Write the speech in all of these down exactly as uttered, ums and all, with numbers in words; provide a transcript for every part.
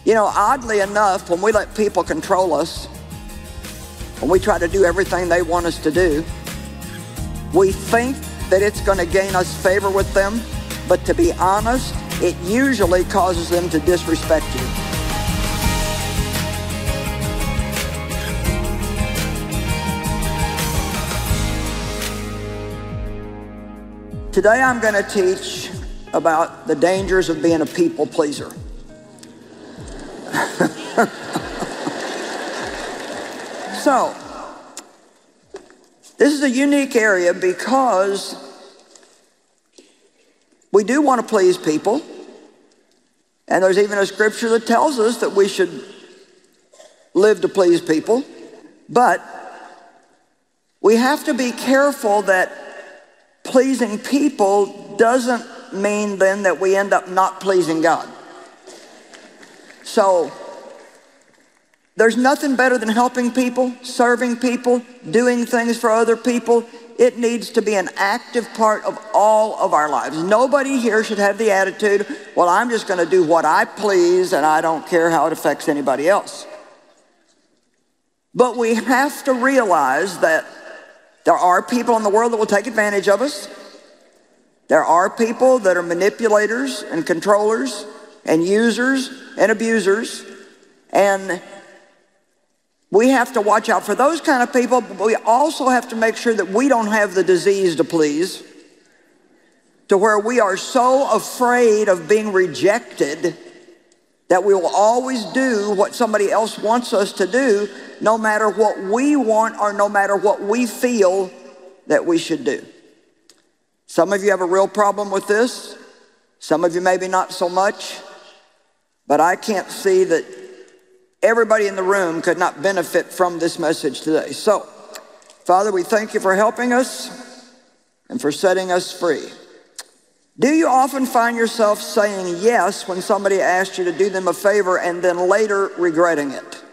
You know, oddly enough, when we let people control us, when we try to do everything they want us to do, we think that it's going to gain us favor with them, but to be honest, it usually causes them to disrespect you. Today I'm going to teach about the dangers of being a people pleaser. So, this is a unique area because we do want to please people, and there's even a scripture that tells us that we should live to please people, but we have to be careful that pleasing people doesn't mean then that we end up not pleasing God. So, there's nothing better than helping people, serving people, doing things for other people. It needs to be an active part of all of our lives. Nobody here should have the attitude, well, I'm just going to do what I please and I don't care how it affects anybody else. But we have to realize that there are people in the world that will take advantage of us. There are people that are manipulators and controllers and users and abusers, and we have to watch out for those kind of people, but we also have to make sure that we don't have the disease to please, to where we are so afraid of being rejected that we will always do what somebody else wants us to do, no matter what we want or no matter what we feel that we should do. Some of you have a real problem with this. Some of you maybe not so much, but I can't see that everybody in the room could not benefit from this message today. So, Father, we thank you for helping us and for setting us free. Do you often find yourself saying yes when somebody asks you to do them a favor and then later regretting it?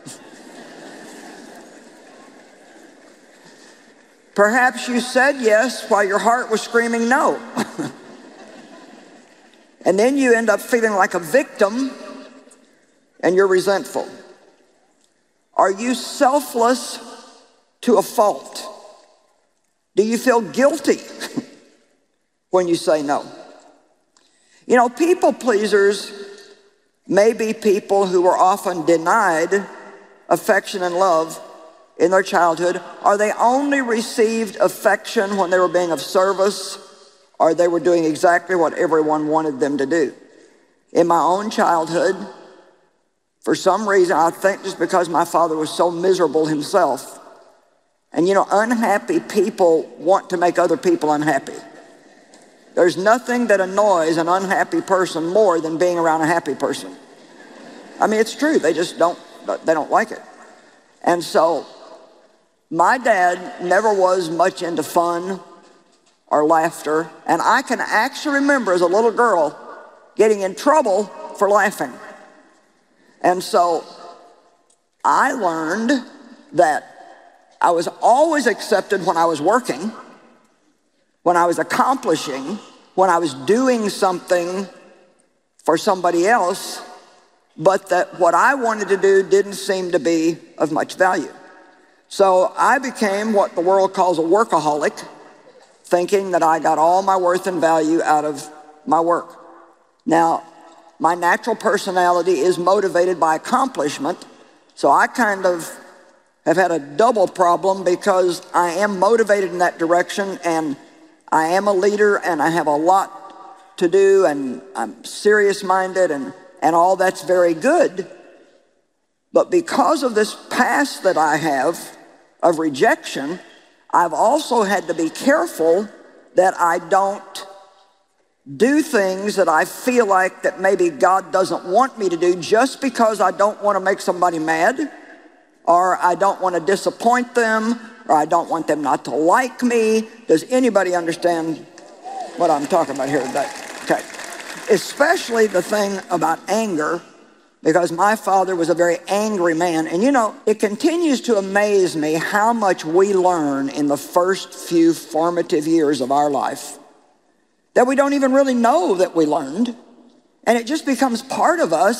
Perhaps you said yes while your heart was screaming no. And then you end up feeling like a victim and you're resentful. Are you selfless to a fault? Do you feel guilty when you say no? You know, people pleasers may be people who were often denied affection and love in their childhood, or they only received affection when they were being of service, or they were doing exactly what everyone wanted them to do. In my own childhood, for some reason, I think just because my father was so miserable himself. And you know, unhappy people want to make other people unhappy. There's nothing that annoys an unhappy person more than being around a happy person. I mean, it's true. They just don't, they don't like it. And so, my dad never was much into fun or laughter. And I can actually remember as a little girl getting in trouble for laughing. And so I learned that I was always accepted when I was working, when I was accomplishing, when I was doing something for somebody else, but that what I wanted to do didn't seem to be of much value. So I became what the world calls a workaholic, thinking that I got all my worth and value out of my work. Now, my natural personality is motivated by accomplishment, so I kind of have had a double problem because I am motivated in that direction and I am a leader and I have a lot to do and I'm serious-minded and, and all that's very good. But because of this past that I have of rejection, I've also had to be careful that I don't do things that I feel like that maybe God doesn't want me to do just because I don't want to make somebody mad, or I don't want to disappoint them, or I don't want them not to like me. Does anybody understand what I'm talking about here today? Okay. Especially the thing about anger, because my father was a very angry man. And you know, it continues to amaze me how much we learn in the first few formative years of our life that we don't even really know that we learned. And it just becomes part of us.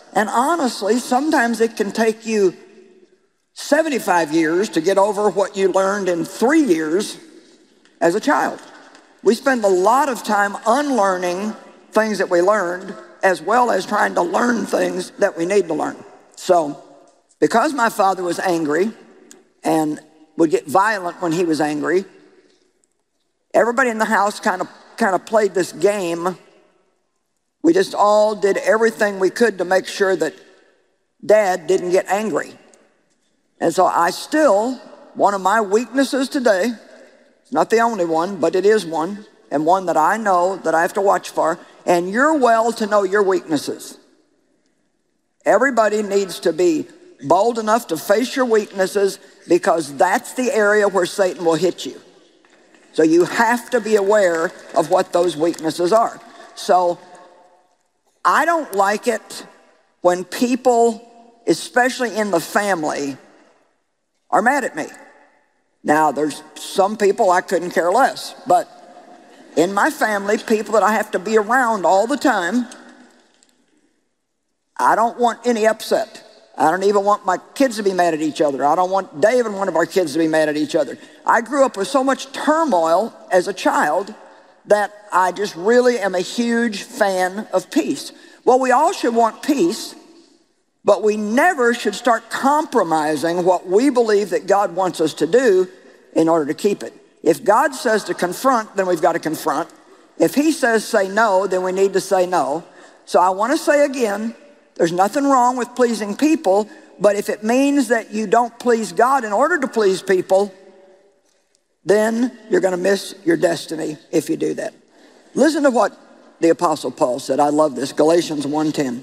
And honestly, sometimes it can take you seventy-five years to get over what you learned in three years as a child. We spend a lot of time unlearning things that we learned, as well as trying to learn things that we need to learn. So, because my father was angry and would get violent when he was angry, everybody in the house kind of kind of played this game. We just all did everything we could to make sure that Dad didn't get angry. And so I still, one of my weaknesses today, it's not the only one, but it is one, and one that I know that I have to watch for, and you're well to know your weaknesses. Everybody needs to be bold enough to face your weaknesses, because that's the area where Satan will hit you. So you have to be aware of what those weaknesses are. So I don't like it when people, especially in the family, are mad at me. Now, there's some people I couldn't care less, but in my family, people that I have to be around all the time, I don't want any upset. I don't even want my kids to be mad at each other. I don't want Dave and one of our kids to be mad at each other. I grew up with so much turmoil as a child that I just really am a huge fan of peace. Well, we all should want peace, but we never should start compromising what we believe that God wants us to do in order to keep it. If God says to confront, then we've got to confront. If he says say no, then we need to say no. So I want to say again, there's nothing wrong with pleasing people, but if it means that you don't please God in order to please people, then you're going to miss your destiny if you do that. Listen to what the Apostle Paul said. I love this. Galatians one ten.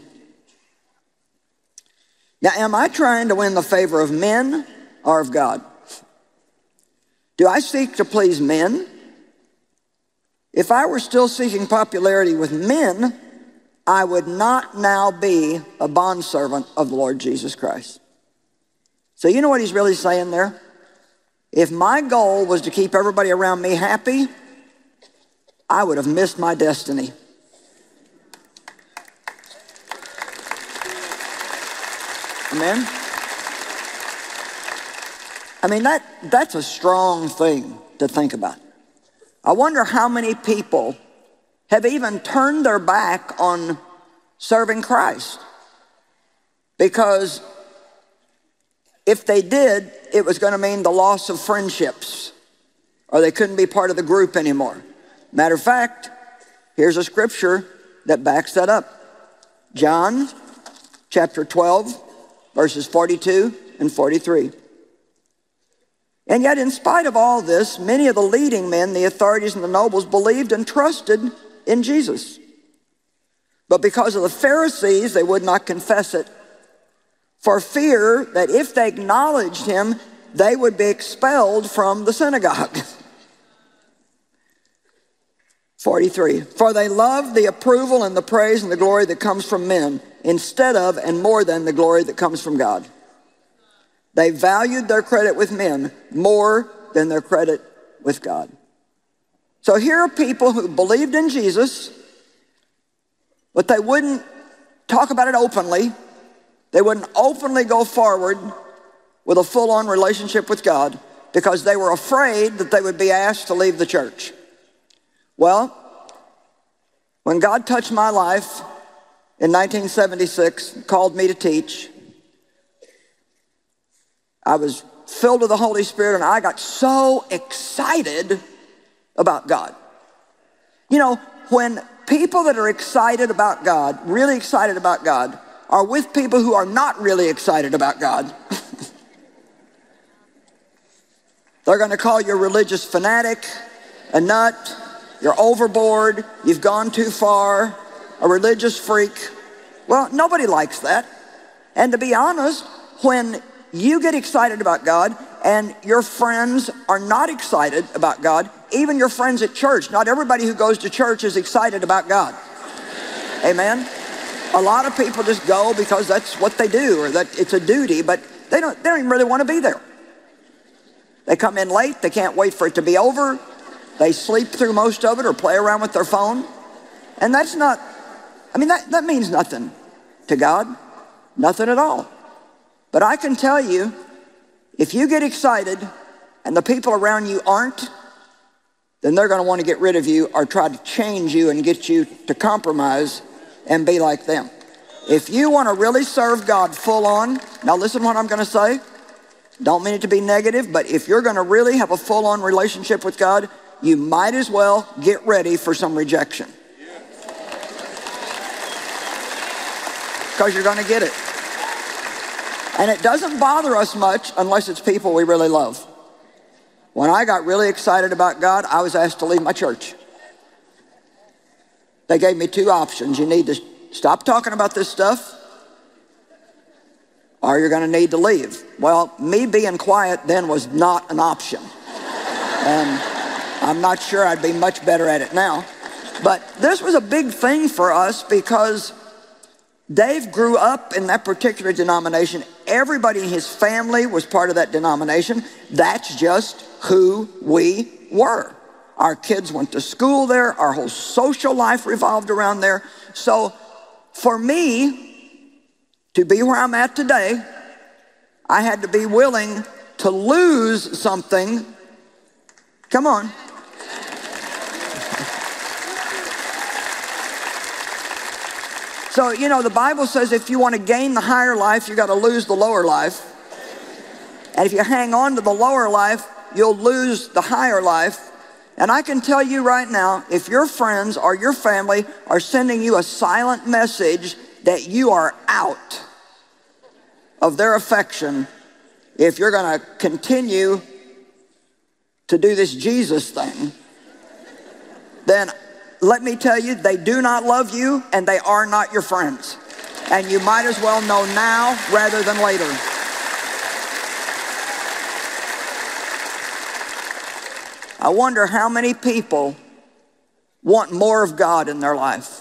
Now, am I trying to win the favor of men or of God? Do I seek to please men? If I were still seeking popularity with men, I would not now be a bondservant of the Lord Jesus Christ. So you know what he's really saying there? If my goal was to keep everybody around me happy, I would have missed my destiny. Amen? I mean, that, that's a strong thing to think about. I wonder how many people have even turned their back on serving Christ. Because if they did, it was going to mean the loss of friendships, or they couldn't be part of the group anymore. Matter of fact, here's a scripture that backs that up. John chapter twelve, verses forty-two and forty-three. And yet, in spite of all this, many of the leading men, the authorities and the nobles, believed and trusted in Jesus. But because of the Pharisees, they would not confess it, for fear that if they acknowledged him, they would be expelled from the synagogue. forty-three, for they loved the approval and the praise and the glory that comes from men, instead of and more than the glory that comes from God. They valued their credit with men more than their credit with God. So here are people who believed in Jesus, but they wouldn't talk about it openly. They wouldn't openly go forward with a full-on relationship with God because they were afraid that they would be asked to leave the church. Well, when God touched my life in nineteen seventy-six, called me to teach, I was filled with the Holy Spirit, and I got so excited about God. You know, when people that are excited about God, really excited about God, are with people who are not really excited about God, they're going to call you a religious fanatic, a nut, you're overboard, you've gone too far, a religious freak. Well, nobody likes that. And to be honest, when you get excited about God and your friends are not excited about God, even your friends at church, not everybody who goes to church is excited about God. Amen? A lot of people just go because that's what they do, or that it's a duty, but they don't, they don't even really want to be there. They come in late, they can't wait for it to be over, they sleep through most of it or play around with their phone. And that's not, I mean, that, that means nothing to God. Nothing at all. But I can tell you, if you get excited and the people around you aren't, then they're going to want to get rid of you or try to change you and get you to compromise and be like them. If you want to really serve God full on, now listen to what I'm going to say. Don't mean it to be negative, but if you're going to really have a full-on relationship with God, you might as well get ready for some rejection. Because you're going to get it. And it doesn't bother us much unless it's people we really love. When I got really excited about God, I was asked to leave my church. They gave me two options. You need to stop talking about this stuff, or you're going to need to leave. Well, me being quiet then was not an option. And I'm not sure I'd be much better at it now. But this was a big thing for us because Dave grew up in that particular denomination. Everybody in his family was part of that denomination. That's just who we were. Our kids went to school there. Our whole social life revolved around there. So for me to be where I'm at today, I had to be willing to lose something. Come on. So, you know, the Bible says if you want to gain the higher life, you got to lose the lower life. And if you hang on to the lower life, you'll lose the higher life. And I can tell you right now, if your friends or your family are sending you a silent message that you are out of their affection, if you're going to continue to do this Jesus thing, then let me tell you, they do not love you and they are not your friends. And you might as well know now rather than later. I wonder how many people want more of God in their life.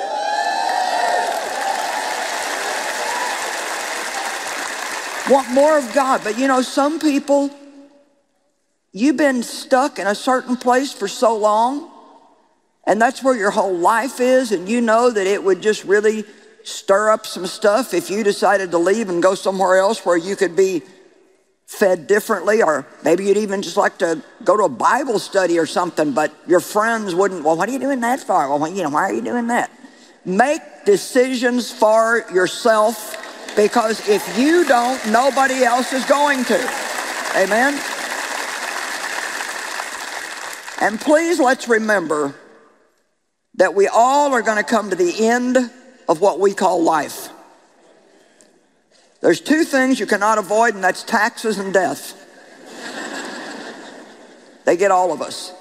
Want more of God. But you know, some people, you've been stuck in a certain place for so long, and that's where your whole life is, and you know that it would just really stir up some stuff if you decided to leave and go somewhere else where you could be fed differently, or maybe you'd even just like to go to a Bible study or something, but your friends wouldn't. Well, what are you doing that for? Well, you know, why are you doing that? Make decisions for yourself, because if you don't, nobody else is going to. Amen? And please, let's remember that we all are going to come to the end of what we call life. There's two things you cannot avoid, and that's taxes and death. They get all of us.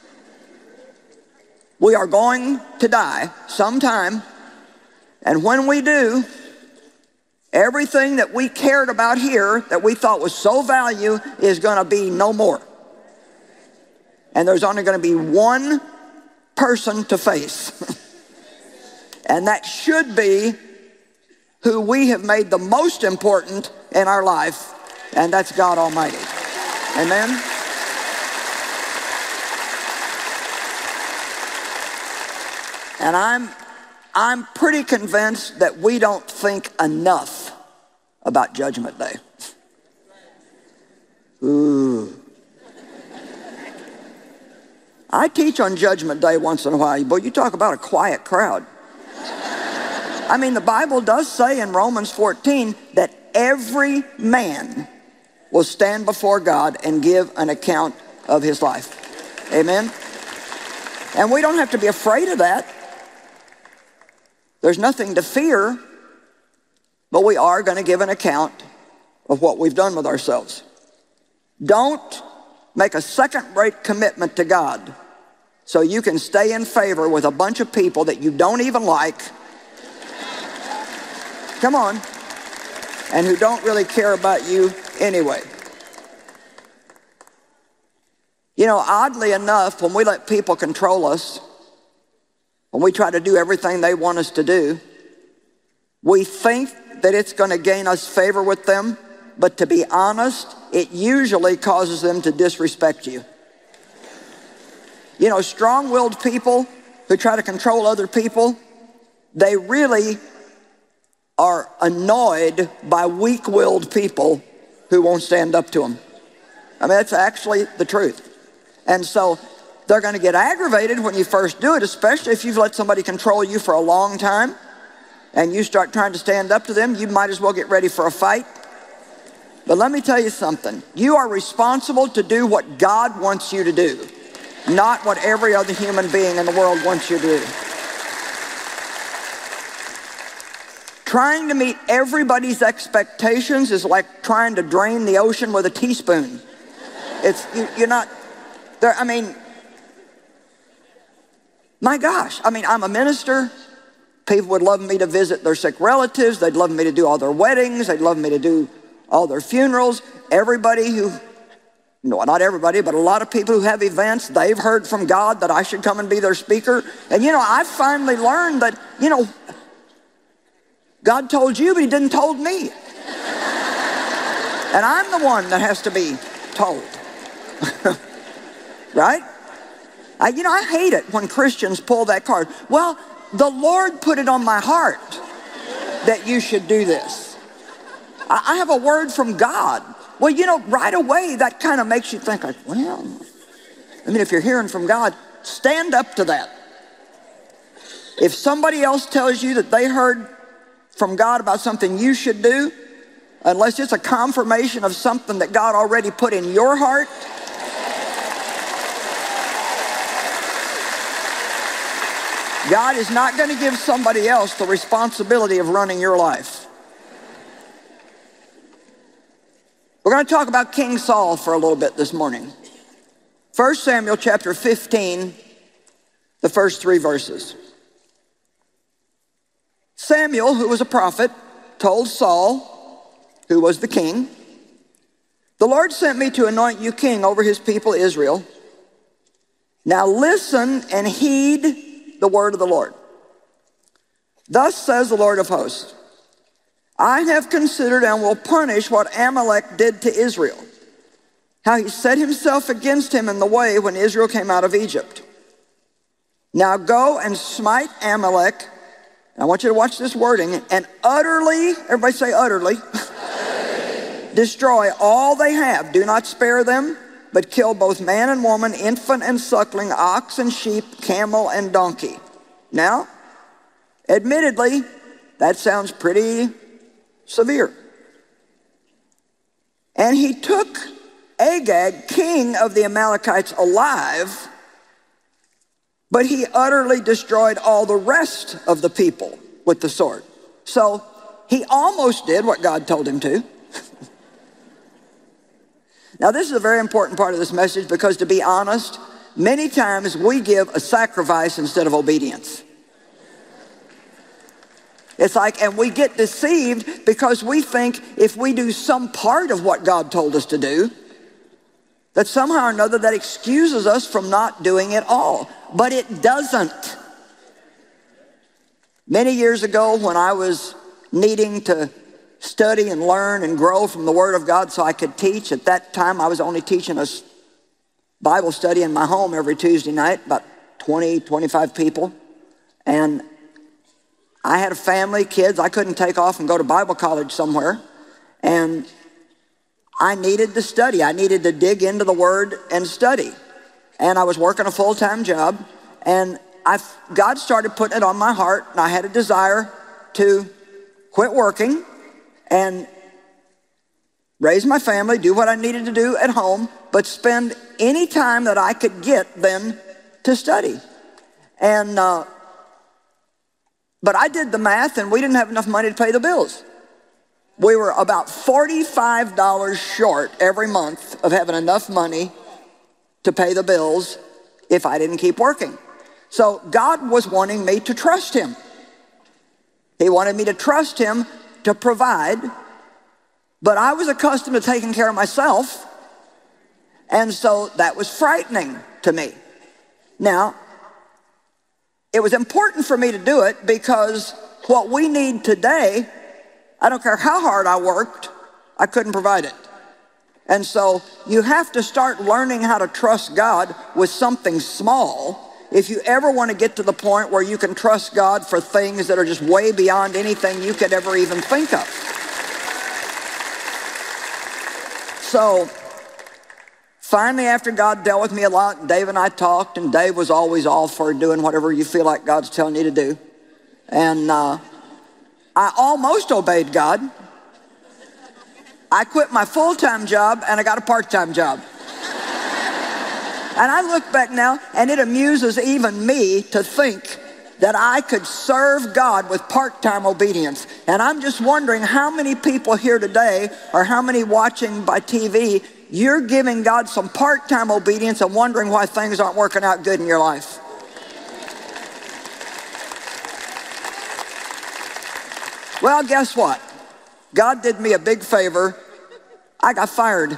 We are going to die sometime, and when we do, everything that we cared about here that we thought was so valuable is going to be no more. And there's only going to be one person to face. And that should be who we have made the most important in our life, and that's God Almighty. Amen? And I'm, I'm pretty convinced that we don't think enough about Judgment Day. Ooh. I teach on Judgment Day once in a while. Boy, you talk about a quiet crowd. I mean, the Bible does say in Romans fourteen that every man will stand before God and give an account of his life. Amen? And we don't have to be afraid of that. There's nothing to fear, but we are going to give an account of what we've done with ourselves. Don't make a second-rate commitment to God so you can stay in favor with a bunch of people that you don't even like. Come on. And who don't really care about you anyway. You know, oddly enough, when we let people control us, when we try to do everything they want us to do, we think that it's going to gain us favor with them, but to be honest, it usually causes them to disrespect you. You know, strong-willed people who try to control other people, they really are annoyed by weak-willed people who won't stand up to them. I mean, that's actually the truth. And so they're going to get aggravated when you first do it, especially if you've let somebody control you for a long time and you start trying to stand up to them. You might as well get ready for a fight. But let me tell you something. You are responsible to do what God wants you to do, not what every other human being in the world wants you to do. Trying to meet everybody's expectations is like trying to drain the ocean with a teaspoon. It's, you, you're not, there. I mean, my gosh, I mean, I'm a minister. People would love me to visit their sick relatives. They'd love me to do all their weddings. They'd love me to do all their funerals. Everybody who, no, not everybody, but a lot of people who have events, they've heard from God that I should come and be their speaker. And you know, I finally learned that, you know, God told you, but he didn't told me. And I'm the one that has to be told. Right? I, you know, I hate it when Christians pull that card. Well, the Lord put it on my heart that you should do this. I, I have a word from God. Well, you know, right away, that kind of makes you think like, well, I mean, if you're hearing from God, stand up to that. If somebody else tells you that they heard from God about something you should do, unless it's a confirmation of something that God already put in your heart, God is not going to give somebody else the responsibility of running your life. We're going to talk about King Saul for a little bit this morning. First Samuel chapter fifteen, the first three verses. Samuel, who was a prophet, told Saul, who was the king, "The Lord sent me to anoint you king over his people Israel. Now listen and heed the word of the Lord. Thus says the Lord of hosts, I have considered and will punish what Amalek did to Israel, how he set himself against him in the way when Israel came out of Egypt. Now go and smite Amalek," I want you to watch this wording, "and utterly," everybody say utterly, utterly, "destroy all they have. Do not spare them, but kill both man and woman, infant and suckling, ox and sheep, camel and donkey." Now, admittedly, that sounds pretty severe. "And he took Agag, king of the Amalekites, alive, but he utterly destroyed all the rest of the people with the sword." So he almost did what God told him to. Now this is a very important part of this message because, to be honest, many times we give a sacrifice instead of obedience. It's like, and we get deceived because we think if we do some part of what God told us to do, that somehow or another that excuses us from not doing it all. But it doesn't. Many years ago, when I was needing to study and learn and grow from the Word of God so I could teach, at that time I was only teaching a Bible study in my home every Tuesday night, about twenty, twenty-five people. And I had a family, kids. I couldn't take off and go to Bible college somewhere. And I needed to study. I needed to dig into the Word and study. And I was working a full-time job. And I, God started putting it on my heart. And I had a desire to quit working and raise my family, do what I needed to do at home, but spend any time that I could get then to study. And, uh, but I did the math, and we didn't have enough money to pay the bills. We were about forty-five dollars short every month of having enough money to pay the bills if I didn't keep working. So God was wanting me to trust him. He wanted me to trust him to provide, but I was accustomed to taking care of myself, and so that was frightening to me. Now, it was important for me to do it because what we need today, I don't care how hard I worked, I couldn't provide it. And so you have to start learning how to trust God with something small if you ever want to get to the point where you can trust God for things that are just way beyond anything you could ever even think of. So, finally, after God dealt with me a lot, Dave and I talked, and Dave was always all for doing whatever you feel like God's telling you to do. And uh, I almost obeyed God. I quit my full-time job, and I got a part-time job. And I look back now, and it amuses even me to think that I could serve God with part-time obedience. And I'm just wondering how many people here today, or how many watching by T V, you're giving God some part-time obedience and wondering why things aren't working out good in your life. Well, guess what? God did me a big favor. I got fired.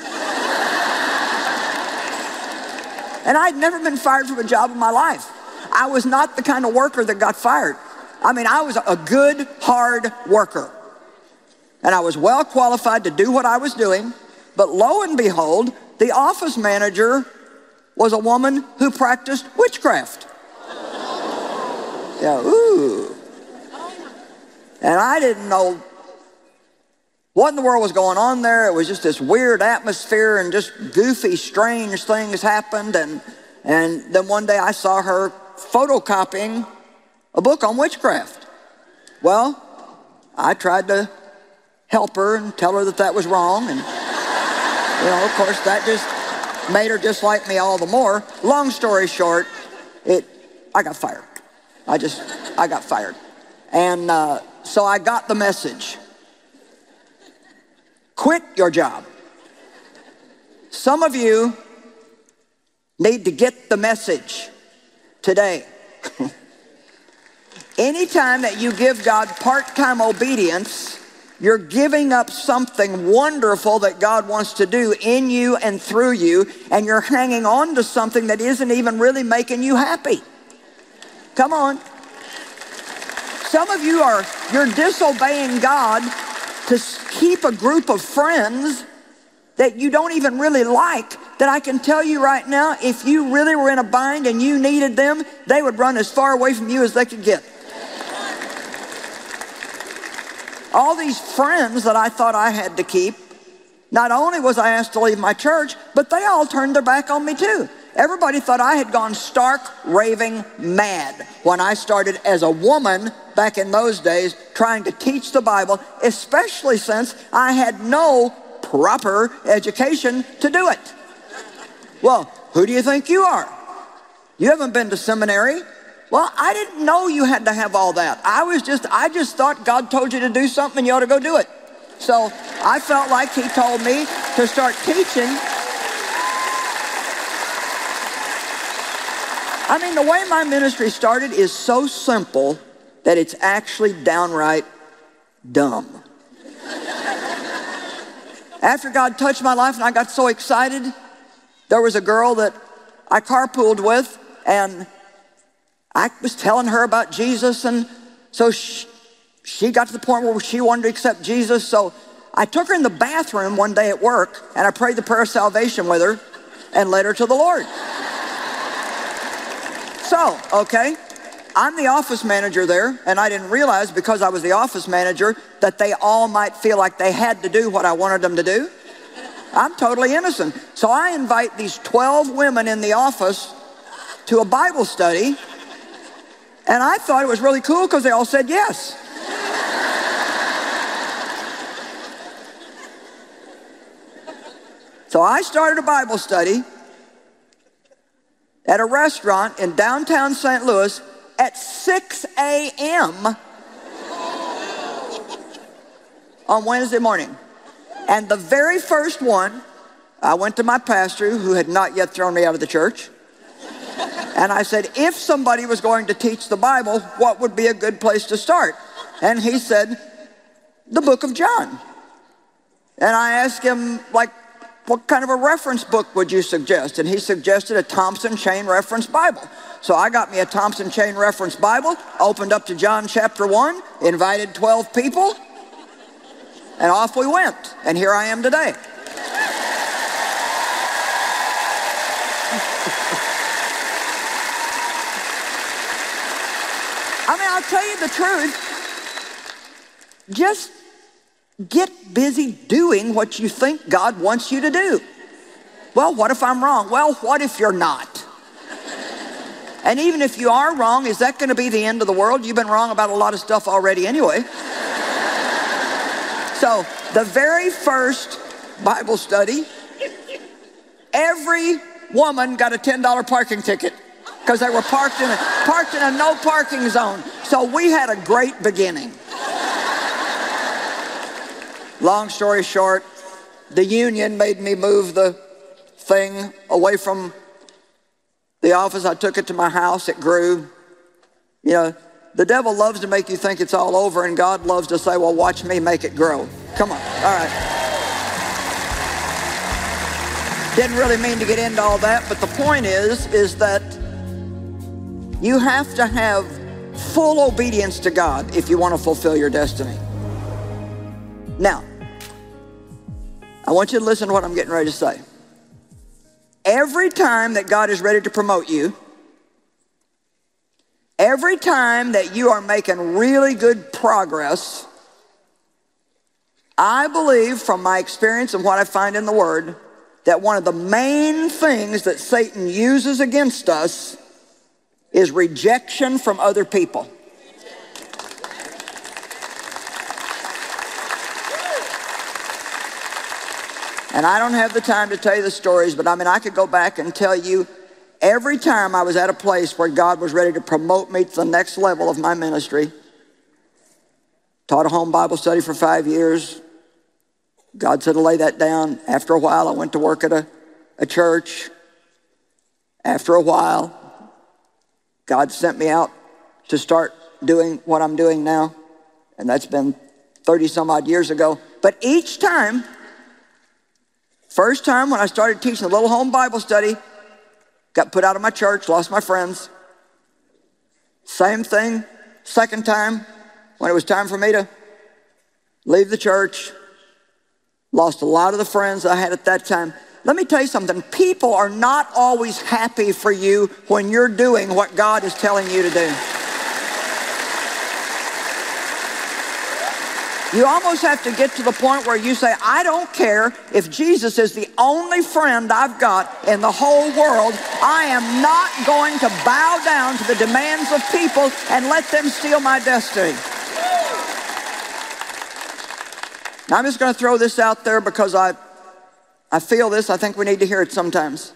And I'd never been fired from a job in my life. I was not the kind of worker that got fired. I mean, I was a good, hard worker. And I was well qualified to do what I was doing. But lo and behold, the office manager was a woman who practiced witchcraft. Yeah, ooh. And I didn't know what in the world was going on there. It was just this weird atmosphere, and just goofy, strange things happened. And, and then one day I saw her photocopying a book on witchcraft. Well, I tried to help her and tell her that that was wrong. And, you know, of course, that just made her dislike me all the more. Long story short, it, I got fired. I just, I got fired. And uh, so I got the message. Quit your job. Some of you need to get the message today. Anytime that you give God part-time obedience, you're giving up something wonderful that God wants to do in you and through you, and you're hanging on to something that isn't even really making you happy. Come on. Some of you are, you're disobeying God to keep a group of friends that you don't even really like, that I can tell you right now, if you really were in a bind and you needed them, they would run as far away from you as they could get. All these friends that I thought I had to keep, not only was I asked to leave my church, but they all turned their back on me too. Everybody thought I had gone stark, raving mad when I started as a woman back in those days trying to teach the Bible, especially since I had no proper education to do it. Well, who do you think you are? You haven't been to seminary. Well, I didn't know you had to have all that. I was just, I just thought God told you to do something and you ought to go do it. So I felt like he told me to start teaching. I mean, the way my ministry started is so simple that it's actually downright dumb. After God touched my life and I got so excited, there was a girl that I carpooled with, and I was telling her about Jesus, and so she, she got to the point where she wanted to accept Jesus. So I took her in the bathroom one day at work, and I prayed the prayer of salvation with her and led her to the Lord. So, okay, I'm the office manager there, and I didn't realize, because I was the office manager, that they all might feel like they had to do what I wanted them to do. I'm totally innocent. So I invite these twelve women in the office to a Bible study, and I thought it was really cool because they all said yes. So I started a Bible study at a restaurant in downtown Saint Louis at six a m on Wednesday morning. And the very first one, I went to my pastor, who had not yet thrown me out of the church, and I said, if somebody was going to teach the Bible, what would be a good place to start? And he said, the book of John. And I asked him, like, what kind of a reference book would you suggest? And he suggested a Thompson Chain Reference Bible. So I got me a Thompson Chain Reference Bible, opened up to John chapter one, invited twelve people, and off we went. And here I am today. tell you the truth, just get busy doing what you think God wants you to do. Well, what if I'm wrong? Well, what if you're not? And even if you are wrong, is that going to be the end of the world? You've been wrong about a lot of stuff already anyway. So the very first Bible study, every woman got a ten dollar parking ticket because they were parked in, a, parked in a no parking zone. So we had a great beginning. Long story short, the union made me move the thing away from the office. I took it to my house. It grew. You know, the devil loves to make you think it's all over, and God loves to say, well, watch me make it grow. Come on. All right. Didn't really mean to get into all that, but the point is, is that you have to have full obedience to God if you want to fulfill your destiny. Now, I want you to listen to what I'm getting ready to say. Every time that God is ready to promote you, every time that you are making really good progress, I believe from my experience and what I find in the Word, that one of the main things that Satan uses against us is rejection from other people. And I don't have the time to tell you the stories, but I mean, I could go back and tell you every time I was at a place where God was ready to promote me to the next level of my ministry. Taught a home Bible study for five years. God said to lay that down. After a while, I went to work at a, a church. After a while, God sent me out to start doing what I'm doing now. And that's been thirty some odd years ago. But each time, first time when I started teaching a little home Bible study, got put out of my church, lost my friends. Same thing, second time, when it was time for me to leave the church, lost a lot of the friends I had at that time. Let me tell you something, people are not always happy for you when you're doing what God is telling you to do. You almost have to get to the point where you say, I don't care if Jesus is the only friend I've got in the whole world. I am not going to bow down to the demands of people and let them steal my destiny. Now, I'm just going to throw this out there because I, I feel this. I think we need to hear it sometimes.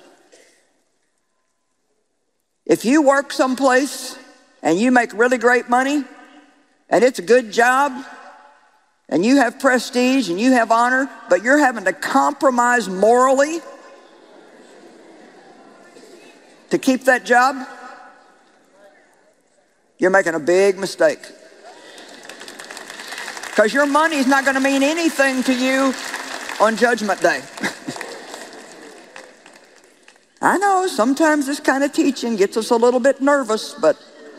If you work someplace and you make really great money and it's a good job, and you have prestige and you have honor, but you're having to compromise morally to keep that job, you're making a big mistake. Because your money is not going to mean anything to you on Judgment Day. I know sometimes this kind of teaching gets us a little bit nervous, but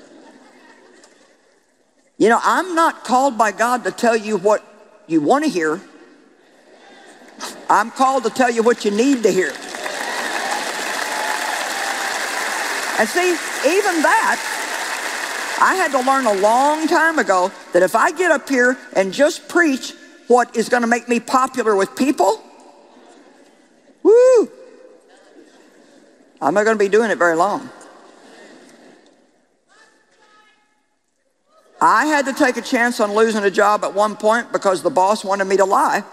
you know, I'm not called by God to tell you what you want to hear. I'm called to tell you what you need to hear. And see, even that, I had to learn a long time ago that if I get up here and just preach what is going to make me popular with people, woo, I'm not going to be doing it very long. I had to take a chance on losing a job at one point because the boss wanted me to lie.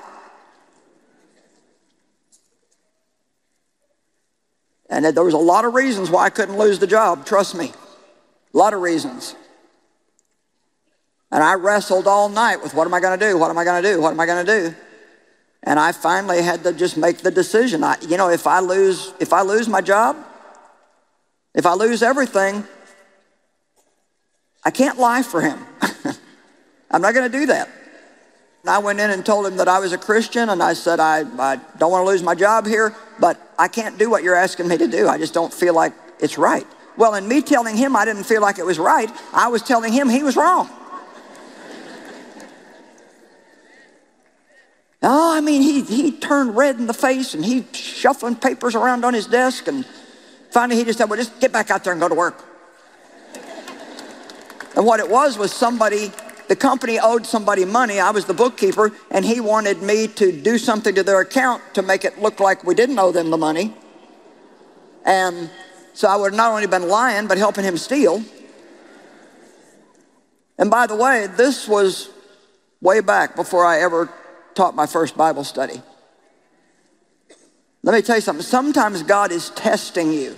And there was a lot of reasons why I couldn't lose the job, trust me. A lot of reasons. And I wrestled all night with what am I going to do? What am I going to do? What am I going to do? And I finally had to just make the decision. I, you know, if I lose, if I lose my job, if I lose everything, I can't lie for him. I'm not going to do that. And I went in and told him that I was a Christian, and I said, I, I don't want to lose my job here, but I can't do what you're asking me to do. I just don't feel like it's right. Well, in me telling him I didn't feel like it was right, I was telling him he was wrong. Oh, I mean, he, he turned red in the face, and he shuffling papers around on his desk, and finally he just said, well, just get back out there and go to work. And what it was was somebody, the company owed somebody money. I was the bookkeeper, and he wanted me to do something to their account to make it look like we didn't owe them the money. And so I would have not only been lying, but helping him steal. And by the way, this was way back before I ever taught my first Bible study. Let me tell you something. Sometimes God is testing you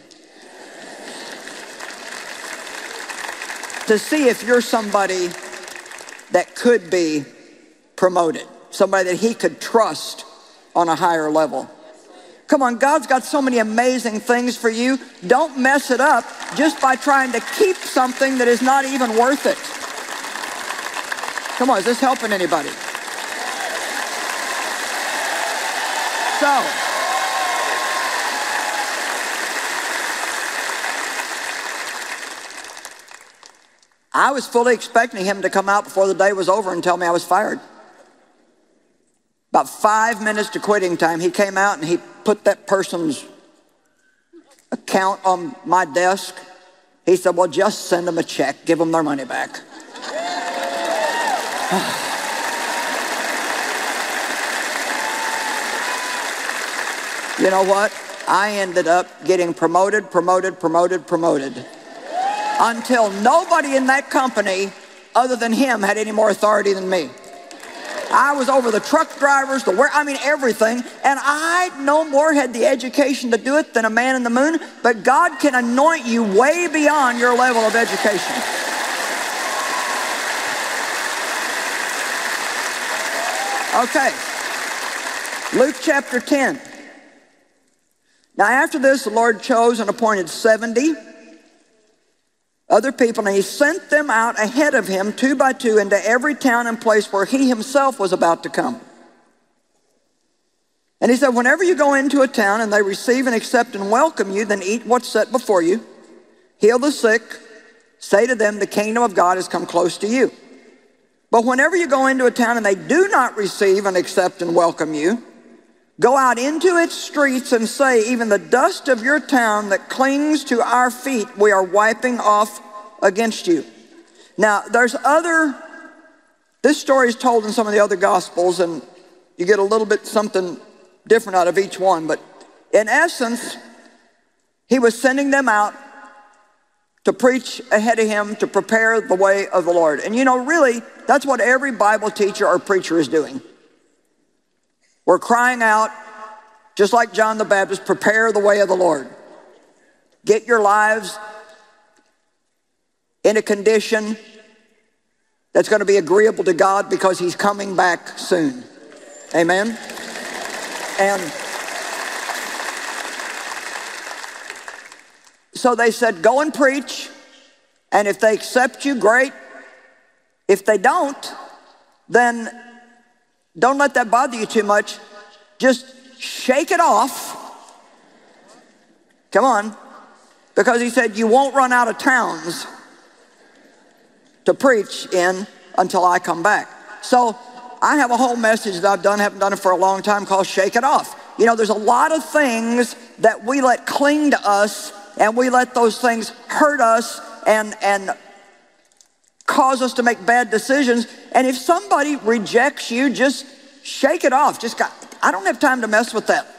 to see if you're somebody that could be promoted, somebody that he could trust on a higher level. Come on, God's got so many amazing things for you. Don't mess it up just by trying to keep something that is not even worth it. Come on, is this helping anybody? So, I was fully expecting him to come out before the day was over and tell me I was fired. About five minutes to quitting time, he came out and he put that person's account on my desk. He said, well, just send them a check, give them their money back. You know what? I ended up getting promoted, promoted, promoted, promoted. Until nobody in that company other than him had any more authority than me. I was over the truck drivers, the where, I mean everything, and I no more had the education to do it than a man in the moon, but God can anoint you way beyond your level of education. Okay, Luke chapter ten. Now after this, the Lord chose and appointed seventy other people, and he sent them out ahead of him, two by two, into every town and place where he himself was about to come. And he said, whenever you go into a town and they receive and accept and welcome you, then eat what's set before you, heal the sick, say to them, the kingdom of God has come close to you. But whenever you go into a town and they do not receive and accept and welcome you, go out into its streets and say, even the dust of your town that clings to our feet, we are wiping off against you. Now, there's other, this story is told in some of the other Gospels, and you get a little bit something different out of each one. But in essence, he was sending them out to preach ahead of him, to prepare the way of the Lord. And you know, really, that's what every Bible teacher or preacher is doing. We're crying out, just like John the Baptist, prepare the way of the Lord. Get your lives in a condition that's going to be agreeable to God because he's coming back soon. Amen? And so they said, go and preach, and if they accept you, great. If they don't, then don't let that bother you too much. Just shake it off. Come on. Because he said, you won't run out of towns to preach in until I come back. So I have a whole message that I've done, haven't done it for a long time, called Shake It Off. You know, there's a lot of things that we let cling to us, and we let those things hurt us and, and cause us to make bad decisions. And if somebody rejects you, just shake it off. Just got, I don't have time to mess with that.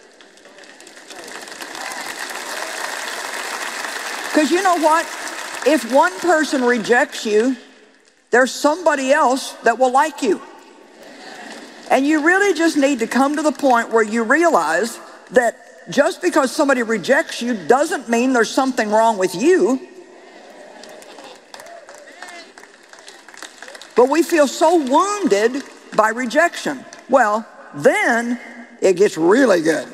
Because you know what? If one person rejects you, there's somebody else that will like you. And you really just need to come to the point where you realize that just because somebody rejects you doesn't mean there's something wrong with you. But we feel so wounded by rejection. Well, then it gets really good.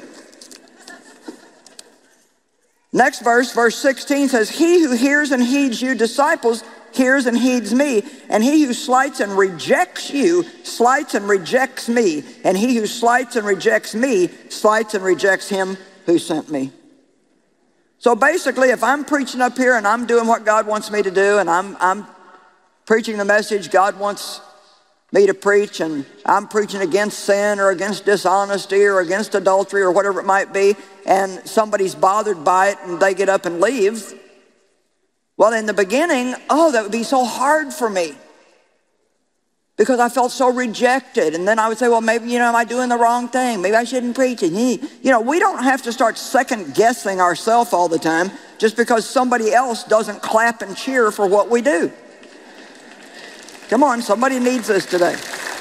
Next verse, verse sixteen says, he who hears and heeds you, disciples, hears and heeds me. And he who slights and rejects you, slights and rejects me. And he who slights and rejects me, slights and rejects him who sent me. So basically, if I'm preaching up here and I'm doing what God wants me to do, and I'm, I'm preaching the message God wants me to preach, and I'm preaching against sin or against dishonesty or against adultery or whatever it might be, and somebody's bothered by it and they get up and leave, Well, in the beginning, oh, that would be so hard for me because I felt so rejected. And then I would say, well, maybe, you know, am I doing the wrong thing? Maybe I shouldn't preach it. You know, we don't have to start second guessing ourselves all the time just because somebody else doesn't clap and cheer for what we do. Come on, somebody needs this today.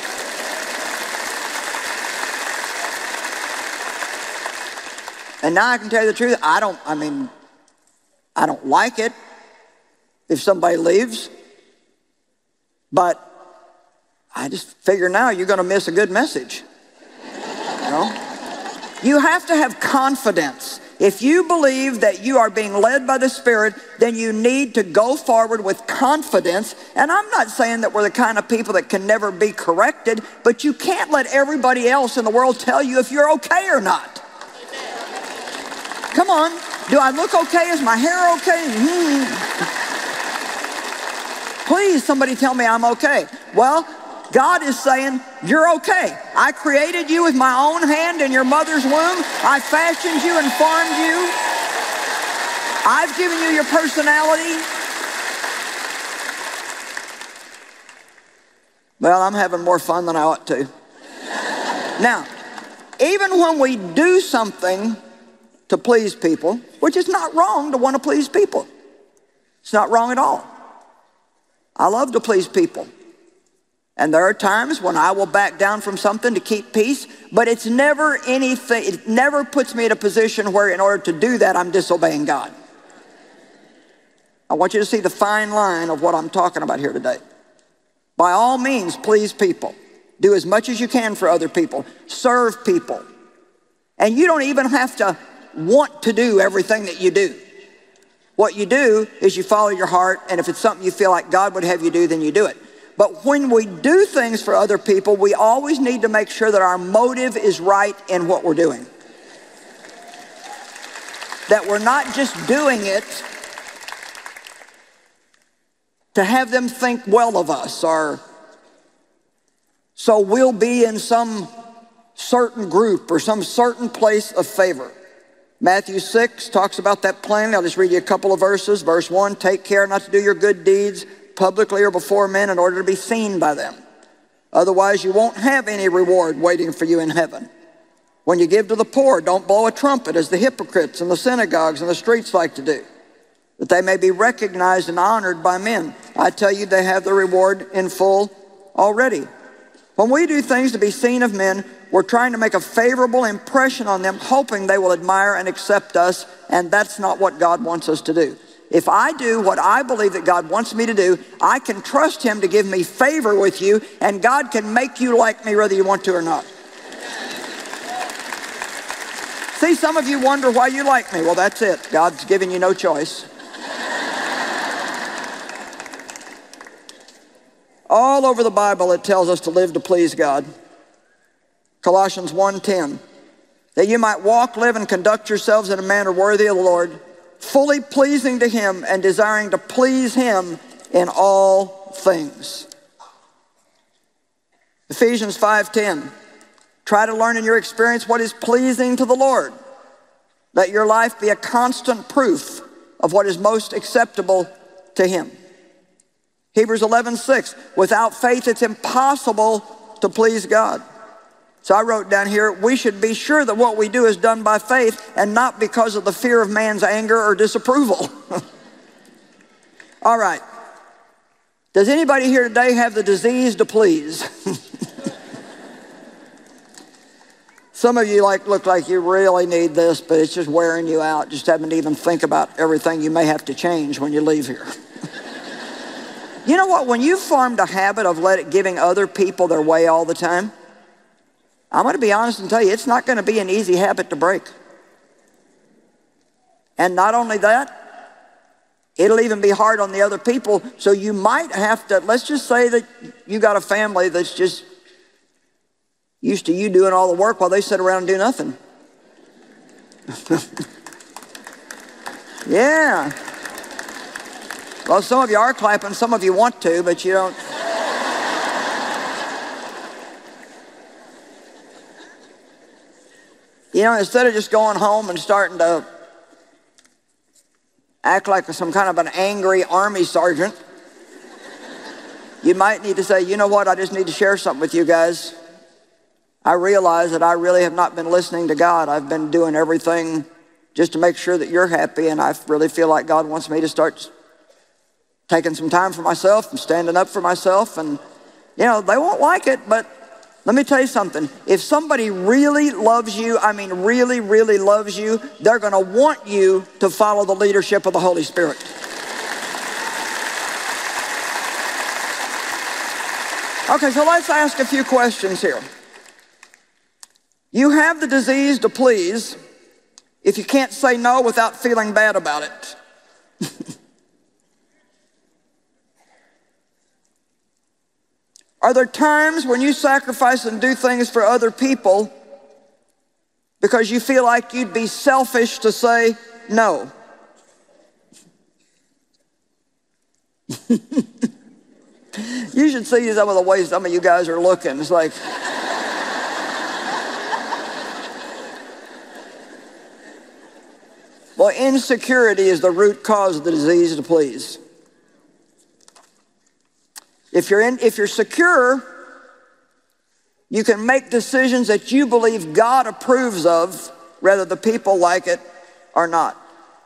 And now I can tell you the truth, I don't, I mean, I don't like it if somebody leaves, but I just figure now you're going to miss a good message. You know? You have to have confidence. If you believe that you are being led by the Spirit, then you need to go forward with confidence. And I'm not saying that we're the kind of people that can never be corrected, but you can't let everybody else in the world tell you if you're okay or not. Come on. Do I look okay? Is my hair okay? Mm. Please, somebody tell me I'm okay. Well, God is saying, you're okay. I created you with my own hand in your mother's womb. I fashioned you and formed you. I've given you your personality. Well, I'm having more fun than I ought to. Now, even when we do something to please people, which is not wrong to want to please people. It's not wrong at all. I love to please people. And there are times when I will back down from something to keep peace, but it's never anything, it never puts me in a position where in order to do that, I'm disobeying God. I want you to see the fine line of what I'm talking about here today. By all means, please people. Do as much as you can for other people. Serve people. And you don't even have to want to do everything that you do. What you do is you follow your heart, and if it's something you feel like God would have you do, then you do it. But when we do things for other people, we always need to make sure that our motive is right in what we're doing. That we're not just doing it to have them think well of us, or so we'll be in some certain group or some certain place of favor. Matthew six talks about that plainly. I'll just read you a couple of verses. Verse one, take care not to do your good deeds publicly or before men in order to be seen by them. Otherwise, you won't have any reward waiting for you in heaven. When you give to the poor, don't blow a trumpet as the hypocrites in the synagogues and the streets like to do, that they may be recognized and honored by men. I tell you, they have the reward in full already. When we do things to be seen of men, we're trying to make a favorable impression on them, hoping they will admire and accept us, and that's not what God wants us to do. If I do what I believe that God wants me to do, I can trust Him to give me favor with you, and God can make you like me whether you want to or not. See, some of you wonder why you like me. Well, that's it. God's giving you no choice. All over the Bible, it tells us to live to please God. Colossians one ten, that you might walk, live, and conduct yourselves in a manner worthy of the Lord, fully pleasing to Him and desiring to please Him in all things. Ephesians five ten, try to learn in your experience what is pleasing to the Lord. Let your life be a constant proof of what is most acceptable to Him. Hebrews eleven six, without faith it's impossible to please God. So I wrote down here, we should be sure that what we do is done by faith and not because of the fear of man's anger or disapproval. All right. Does anybody here today have the disease to please? Some of you like look like you really need this, but it's just wearing you out. Just having to even think about everything you may have to change when you leave here. You know what? When you've formed a habit of let it, giving other people their way all the time, I'm going to be honest and tell you, it's not going to be an easy habit to break. And not only that, it'll even be hard on the other people. So you might have to, let's just say that you got a family that's just used to you doing all the work while they sit around and do nothing. Yeah. Well, some of you are clapping, some of you want to, but you don't. You know, instead of just going home and starting to act like some kind of an angry army sergeant, you might need to say, you know what, I just need to share something with you guys. I realize that I really have not been listening to God. I've been doing everything just to make sure that you're happy, and I really feel like God wants me to start taking some time for myself and standing up for myself. And, you know, they won't like it, but let me tell you something. If somebody really loves you, I mean really, really loves you, they're going to want you to follow the leadership of the Holy Spirit. Okay, so let's ask a few questions here. You have the disease to please if you can't say no without feeling bad about it. Are there times when you sacrifice and do things for other people because you feel like you'd be selfish to say no? You should see some of the ways some of you guys are looking. It's like, well, insecurity is the root cause of the disease to please. If you're, in, if you're secure, you can make decisions that you believe God approves of, whether the people like it or not.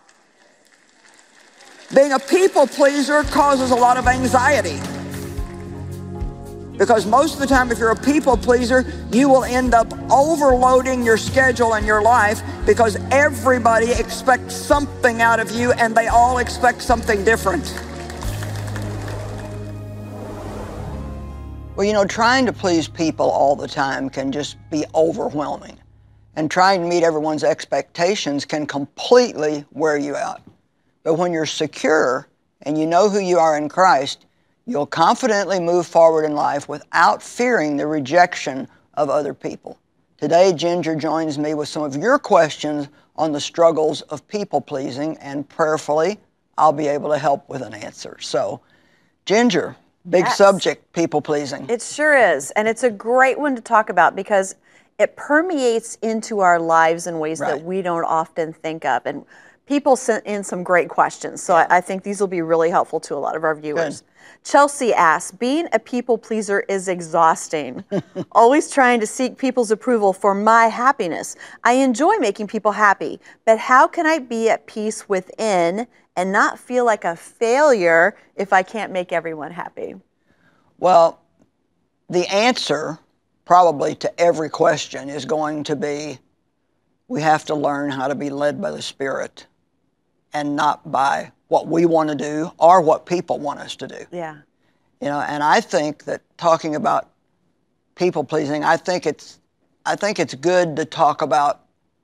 Being a people pleaser causes a lot of anxiety. Because most of the time, if you're a people pleaser, you will end up overloading your schedule and your life because everybody expects something out of you and they all expect something different. Well, you know, trying to please people all the time can just be overwhelming. And trying to meet everyone's expectations can completely wear you out. But when you're secure and you know who you are in Christ, you'll confidently move forward in life without fearing the rejection of other people. Today, Ginger joins me with some of your questions on the struggles of people-pleasing, and prayerfully, I'll be able to help with an answer. So, Ginger, big Yes. subject, people-pleasing. It sure is, and it's a great one to talk about because it permeates into our lives in ways Right. that we don't often think of. And people sent in some great questions, so I, I think these will be really helpful to a lot of our viewers. Good. Chelsea asks, being a people pleaser is exhausting. Always trying to seek people's approval for my happiness. I enjoy making people happy, but how can I be at peace within and not feel like a failure if I can't make everyone happy? Well, the answer probably to every question is going to be, we have to learn how to be led by the Spirit and not by what we want to do or what people want us to do. Yeah. You know, and I think that talking about people pleasing, I think it's I think it's good to talk about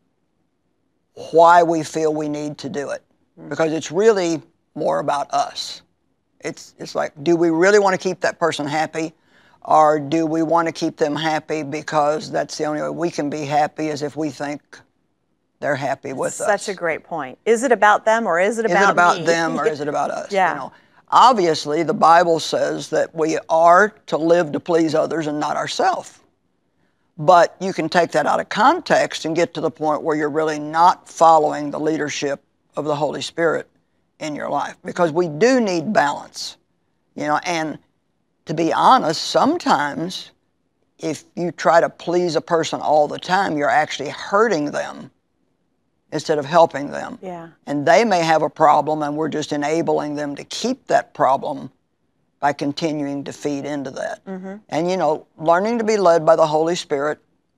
why we feel we need to do it. Because it's really more about us. It's it's like, do we really want to keep that person happy? Or do we want to keep them happy because that's the only way we can be happy is if we think they're happy with Such us. Such a great point. Is it about them or is it about me? Is it about me? them or is it about us? Yeah. You know, obviously, the Bible says that we are to live to please others and not ourselves. But you can take that out of context and get to the point where you're really not following the leadership of the Holy Spirit in your life, because we do need balance, you know, and to be honest, sometimes if you try to please a person all the time, you're actually hurting them instead of helping them. Yeah. And they may have a problem and we're just enabling them to keep that problem by continuing to feed into that. Mm-hmm. And you know, learning to be led by the Holy Spirit,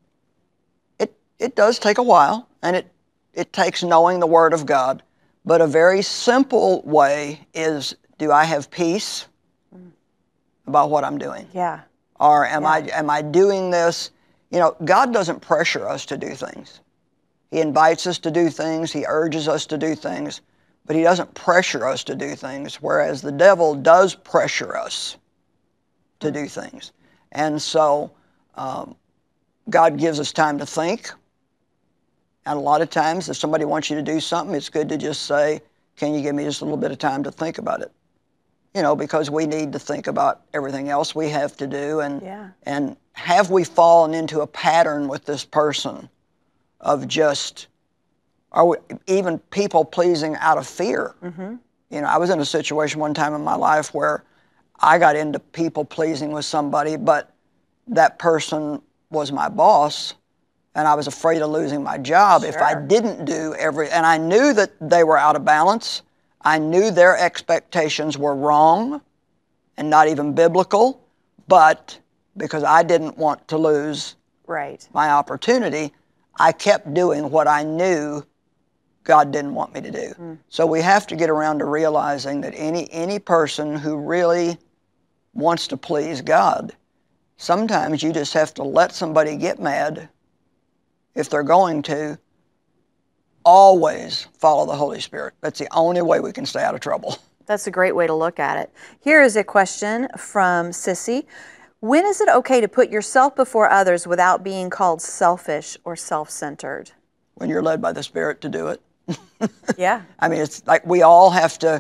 it it does take a while, and it It takes knowing the Word of God, but a very simple way is, do I have peace about what I'm doing? Yeah. Or am Yeah. I am I doing this? You know, God doesn't pressure us to do things. He invites us to do things, He urges us to do things, but He doesn't pressure us to do things, whereas the devil does pressure us to do things. And so um, God gives us time to think. And a lot of times, if somebody wants you to do something, it's good to just say, can you give me just a little bit of time to think about it? You know, because we need to think about everything else we have to do. And, Yeah. and have we fallen into a pattern with this person of just, are we even people pleasing out of fear? Mm-hmm. You know, I was in a situation one time in my life where I got into people pleasing with somebody, but that person was my boss, and I was afraid of losing my job Sure. if I didn't do every, and I knew that they were out of balance. I knew their expectations were wrong and not even biblical, but because I didn't want to lose Right. my opportunity, I kept doing what I knew God didn't want me to do. Mm. So we have to get around to realizing that any any person who really wants to please God, sometimes you just have to let somebody get mad if they're going to. Always follow the Holy Spirit. That's the only way we can stay out of trouble. That's a great way to look at it. Here is a question from Sissy. When is it okay to put yourself before others without being called selfish or self-centered? When you're led by the Spirit to do it. Yeah. I mean, it's like we all have to,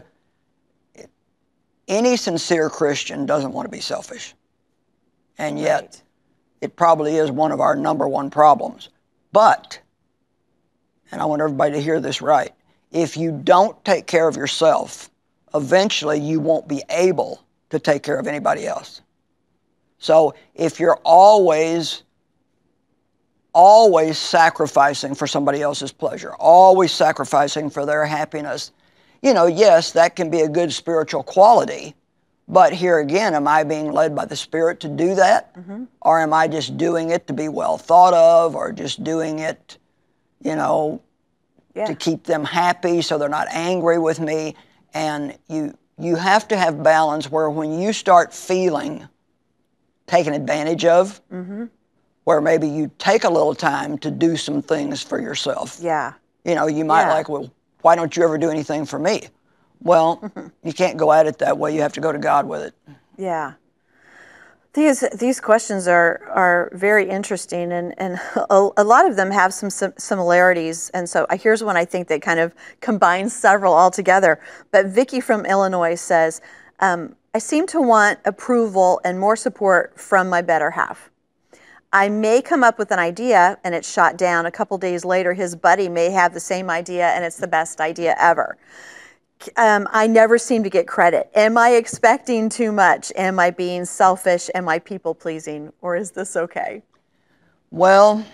any sincere Christian doesn't want to be selfish. And yet, Right. it probably is one of our number one problems. But, and I want everybody to hear this right, if you don't take care of yourself, eventually you won't be able to take care of anybody else. So if you're always, always sacrificing for somebody else's pleasure, always sacrificing for their happiness, you know, yes, that can be a good spiritual quality, but here again, am I being led by the Spirit to do that? Mm-hmm. Or am I just doing it to be well thought of, or just doing it, you know, Yeah. to keep them happy so they're not angry with me? And you you have to have balance where when you start feeling taken advantage of, Mm-hmm. where maybe you take a little time to do some things for yourself. Yeah. You know, you might Yeah. like, well, why don't you ever do anything for me? Well, you can't go at it that way. You have to go to God with it. Yeah. These these questions are are very interesting, and, and a, a lot of them have some sim- similarities. And so uh, here's one I think that kind of combines several all together. But Vicky from Illinois says, um, I seem to want approval and more support from my better half. I may come up with an idea and it's shot down. A couple days later, his buddy may have the same idea and it's the best idea ever. Um, I never seem to get credit. Am I expecting too much? Am I being selfish? Am I people pleasing? Or is this okay? Well,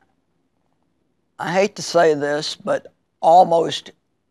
I hate to say this, but almost,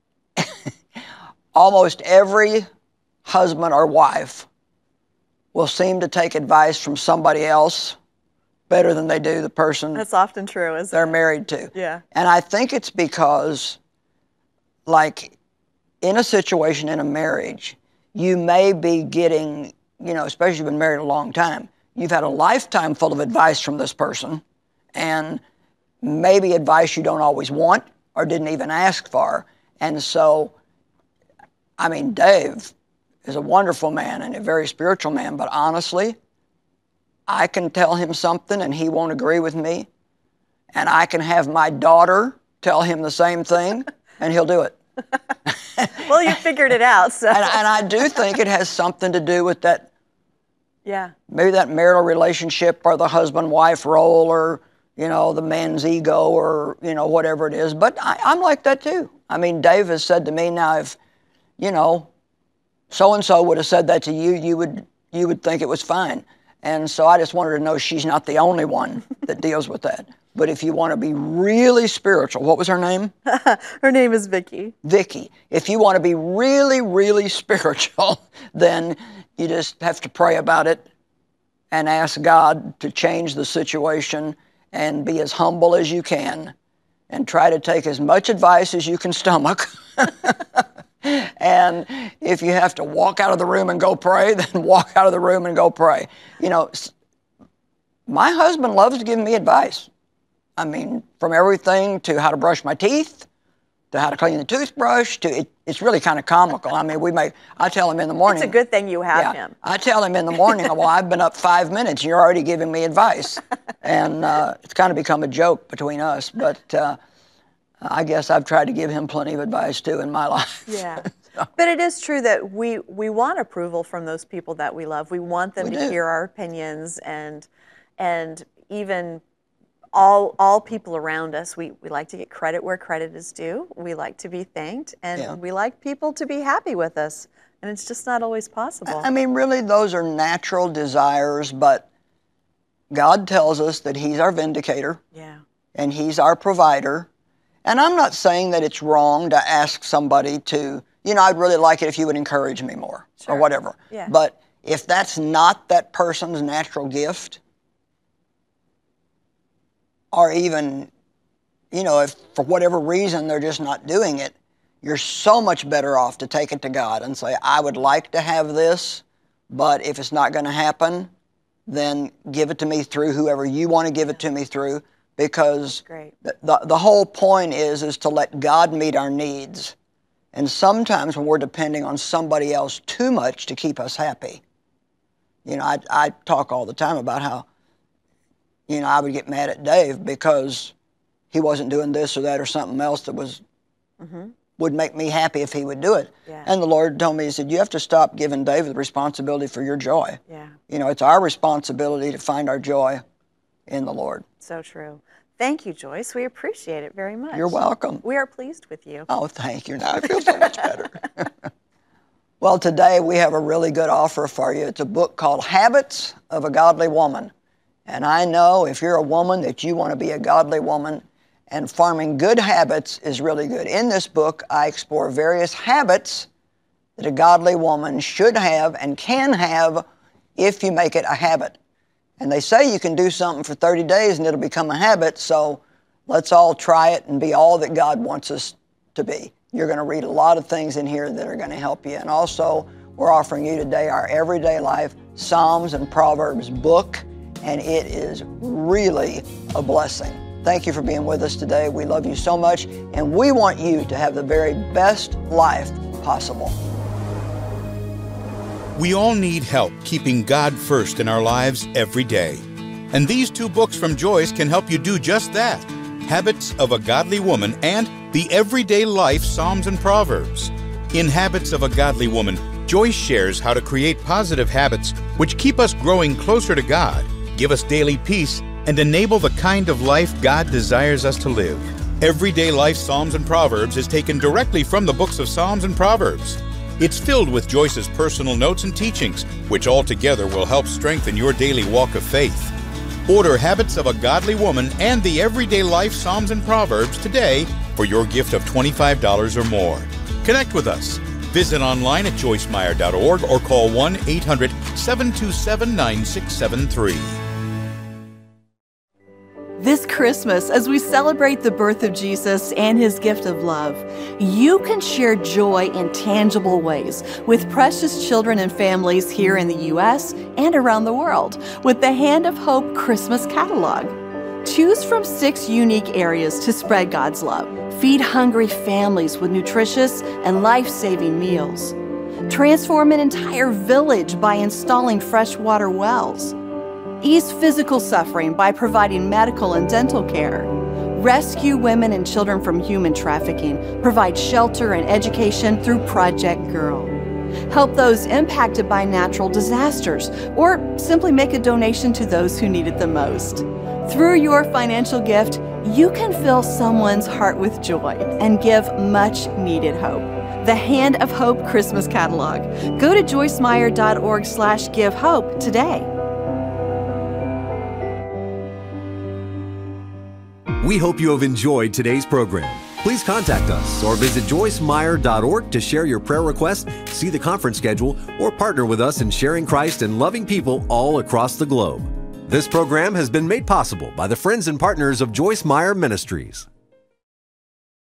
almost every husband or wife will seem to take advice from somebody else better than they do the person That's often true, isn't they're it? married to. Yeah. And I think it's because, like, in a situation in a marriage, you may be getting, you know, especially if you've been married a long time, you've had a lifetime full of advice from this person, and maybe advice you don't always want or didn't even ask for. And so, I mean, Dave is a wonderful man and a very spiritual man, but honestly, I can tell him something and he won't agree with me, and I can have my daughter tell him the same thing and he'll do it. Well, you figured it out, so. and, and I do think it has something to do with that, Yeah. maybe that marital relationship or the husband-wife role, or, you know, the man's ego, or, you know, whatever it is. But I, I'm like that too. I mean, Dave has said to me, now, if, you know, so-and-so would have said that to you, you would, you would think it was fine. And so I just want her to know she's not the only one that deals with that. But if you want to be really spiritual, what was her name? Her name is Vicky. Vicky. If you want to be really, really spiritual, then you just have to pray about it and ask God to change the situation, and be as humble as you can and try to take as much advice as you can stomach. And if you have to walk out of the room and go pray, then walk out of the room and go pray. You know, my husband loves giving me advice. I mean, from everything to how to brush my teeth, to how to clean the toothbrush, to it, it's really kind of comical. I mean, we make, I tell him in the morning. It's a good thing you have yeah, him. I tell him in the morning, well, I've been up five minutes, you're already giving me advice. And uh, it's kind of become a joke between us, but uh, I guess I've tried to give him plenty of advice too in my life. Yeah. So. But it is true that we, we want approval from those people that we love. We want them We to do. hear our opinions, and and even all all people around us, we, we like to get credit where credit is due. We like to be thanked, and Yeah. we like people to be happy with us. And it's just not always possible. I mean, really, those are natural desires, but God tells us that He's our vindicator. Yeah. And He's our provider. And I'm not saying that it's wrong to ask somebody to, you know, I'd really like it if you would encourage me more, Sure. or whatever. Yeah. But if that's not that person's natural gift, or even, you know, if for whatever reason they're just not doing it, you're so much better off to take it to God and say, I would like to have this, but if it's not going to happen, then give it to me through whoever you want to give it to me through, because Great. the, the, the whole point is, is to let God meet our needs. And sometimes when we're depending on somebody else too much to keep us happy, you know, I, I talk all the time about how, you know, I would get mad at Dave because he wasn't doing this or that or something else that was, Mm-hmm. would make me happy if he would do it. Yeah. And the Lord told me, He said, you have to stop giving Dave the responsibility for your joy. Yeah. You know, it's our responsibility to find our joy in the Lord. So true. Thank you, Joyce. We appreciate it very much. You're welcome. We are pleased with you. Oh, thank you. Now I feel so much better. Well, today we have a really good offer for you. It's a book called Habits of a Godly Woman. And I know if you're a woman that you want to be a godly woman, and forming good habits is really good. In this book, I explore various habits that a godly woman should have and can have if you make it a habit. And they say you can do something for thirty days and it'll become a habit, so let's all try it and be all that God wants us to be. You're going to read a lot of things in here that are going to help you. And also, we're offering you today our Everyday Life Psalms and Proverbs book, and it is really a blessing. Thank you for being with us today. We love you so much, and we want you to have the very best life possible. We all need help keeping God first in our lives every day. And these two books from Joyce can help you do just that. Habits of a Godly Woman and The Everyday Life Psalms and Proverbs. In Habits of a Godly Woman, Joyce shares how to create positive habits which keep us growing closer to God, give us daily peace, and enable the kind of life God desires us to live. Everyday Life Psalms and Proverbs is taken directly from the books of Psalms and Proverbs. It's filled with Joyce's personal notes and teachings, which altogether will help strengthen your daily walk of faith. Order Habits of a Godly Woman and the Everyday Life Psalms and Proverbs today for your gift of twenty-five dollars or more. Connect with us. Visit online at joyce meyer dot org or call one eight hundred, seven two seven, nine six seven three. This Christmas, as we celebrate the birth of Jesus and His gift of love, you can share joy in tangible ways with precious children and families here in the U S and around the world with the Hand of Hope Christmas Catalog. Choose from six unique areas to spread God's love. Feed hungry families with nutritious and life-saving meals. Transform an entire village by installing freshwater wells. Ease physical suffering by providing medical and dental care. Rescue women and children from human trafficking. Provide shelter and education through Project Girl. Help those impacted by natural disasters, or simply make a donation to those who need it the most. Through your financial gift, you can fill someone's heart with joy and give much needed hope. The Hand of Hope Christmas Catalog. Go to joyce meyer dot org slash give hope today. We hope you have enjoyed today's program. Please contact us or visit joyce meyer dot org to share your prayer request, see the conference schedule, or partner with us in sharing Christ and loving people all across the globe. This program has been made possible by the friends and partners of Joyce Meyer Ministries.